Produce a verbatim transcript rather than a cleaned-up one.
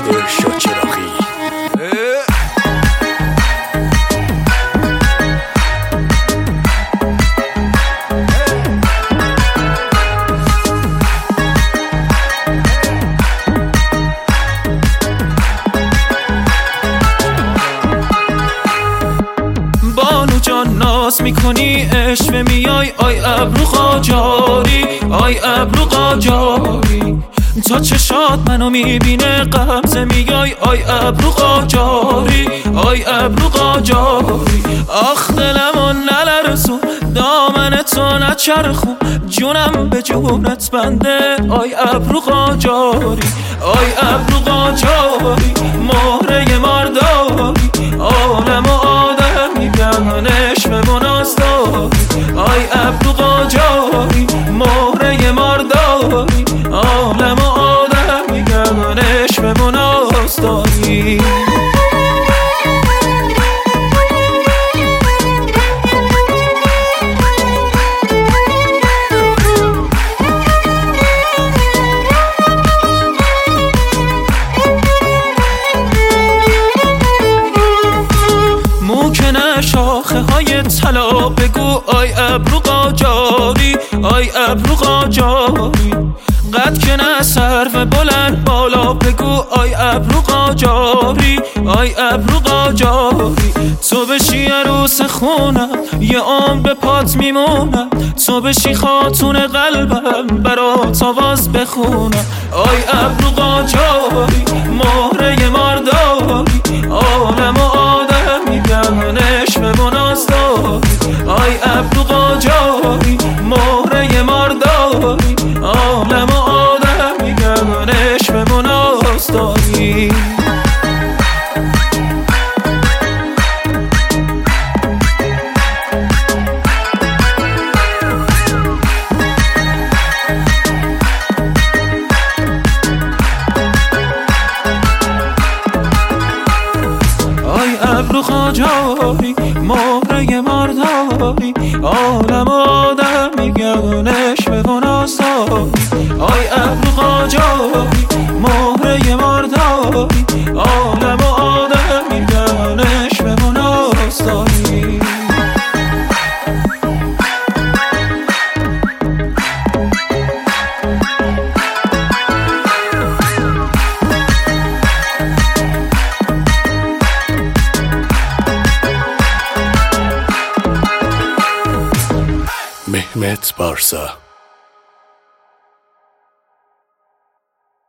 نادر شاه چراغی. بانو جان ناز میکنی اشوه میای آی ابرو قاجاری، آی ابرو قاجاری. تا چشات منو میبینه غمزه میای آی ابرو قاجاری، آی ابرو قاجاری. آخ دلمو نلرزون دامن تو نچرخون، جونم به جونت بنده آی ابرو قاجاری، آی ابرو قاجاری. مهره مارداری عالم و آدم میگن اشوه و ناز داری، آی ابرو قاجاری. مهره مارداری عالم و آدم میگن اشوه و ناز داری. شاخه های طلا بگو آی ابرو قاجاری، آی ابرو قاجاری. قد که نه سرو بلند بالا بگو آی ابرو قاجاری، آی ابرو قاجاری. تو بشی عروس خونم یه عمر به پات میمونم، تو بشی خاتون قلبم برات آواز بخونم، آی ابرو قاجاری. مهره مارداری عالم و آدم میگن اشوه و ناز داری، آی ابرو قاجاری. مهره مارداری عالم و آدم میگن اشوه و ناز داری. ابرو قاجاری مهره مارداری عالم آدم میگن اشوه و ناز داری، آی ابرو قاجاری. مهره مارداری عالم آدم میگن اشوه و ناز داری. مهمت بارسا.